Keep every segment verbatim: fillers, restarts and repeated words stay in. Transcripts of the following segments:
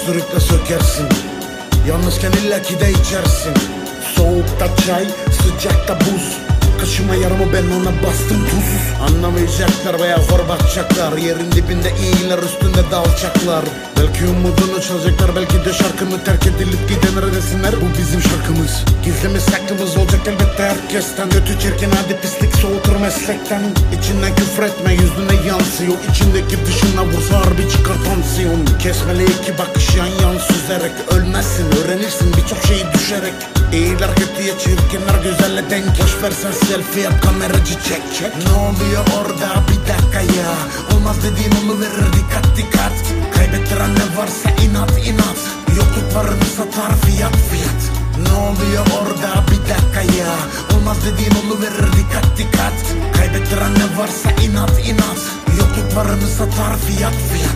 Öksürükle sökersin, yalnızken illaki de içersin. Soğukta çay, sıcakta buz. Kaşıma yaramı ben ona bastım tuz. Anlamayacaklar veya hor bakacaklar. Yerin dibinde iyiler, üstünde de alçaklar. Belki umudunu çalacaklar, belki de şarkını terk edilip gidenler desinler bu bizim şarkımız. Gizlimiz saklımız olacak elbette herkesten. Kötü çirkin hadi pislik soğutur meslekten. İçinden küfretme yüzüne yansıyor. İçindeki dışına vursa harbi çıkar tansiyon. Kesmeli iki bakış yan yan süzerek. Ölmezsin öğrenirsin birçok şeyi düşerek. İyiler kötüye, çirkinler güzelle denk. Boş versen selfie yap, kameracı çek çek. Ne oluyor orada bir dakika ya? Olmaz dediğin oluverir, dikkat dikkat. Kaybettiren ne varsa inat inat. Yokluk varını satar fiyat fiyat. Ne oluyor orada bir dakika ya? Olmaz dediğin oluverir, dikkat dikkat. Kaybettiren ne varsa inat inat. Yokluk varını satar fiyat fiyat.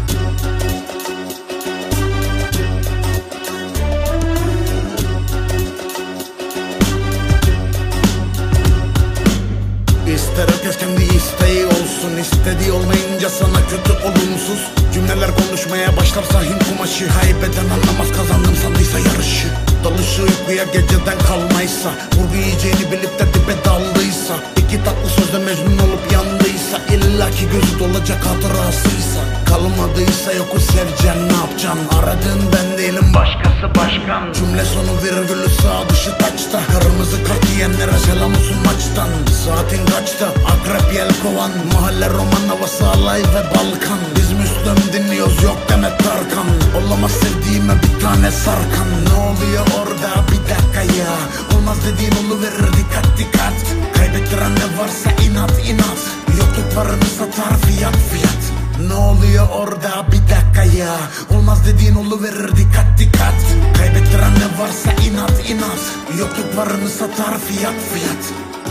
İster herkes kendi isteği olsun. İstediği olmayınca sana kötü olumsuz cümleler konuşmaya başlarsa Hint kumaşı. Kaybeden anlamaz, kazandım sandıysa yarışı. Dalışı uykuya geceden kalmaysa, vurgu yiyeceğini bilip de dibe daldıysa, iki tatlı sözle mecnun olup yandıysa, illaki gözü dolacak hatırasıysa, kalmadıysa yoku seveceksin, ne yapacaksın? Aradığın ben değilim, başkası başkan. Cümle sonu virgülü sağ dışı taçta. Kırmızı kart yiyenlere selam olsun maçtan. Saatin kaçta? Akrep yelkovan. Mahalle roman havası, alay ve Balkan. Biz Müslüm dinliyoruz, yok deme Tarkan. Olamaz sevdiğime bir tane sarkan. Ne oluyor orada bir dakika ya? Olmaz dediğin oluverir, dikkat dikkat. Kaybettiren ne varsa inat inat. Yokluk varını satar fiyat fiyat. Ne oluyor orada bir dakika ya? Olmaz dediğin oluverir, dikkat dikkat. Kaybettiren ne varsa inat inat. Yokluk varını satar fiyat fiyat.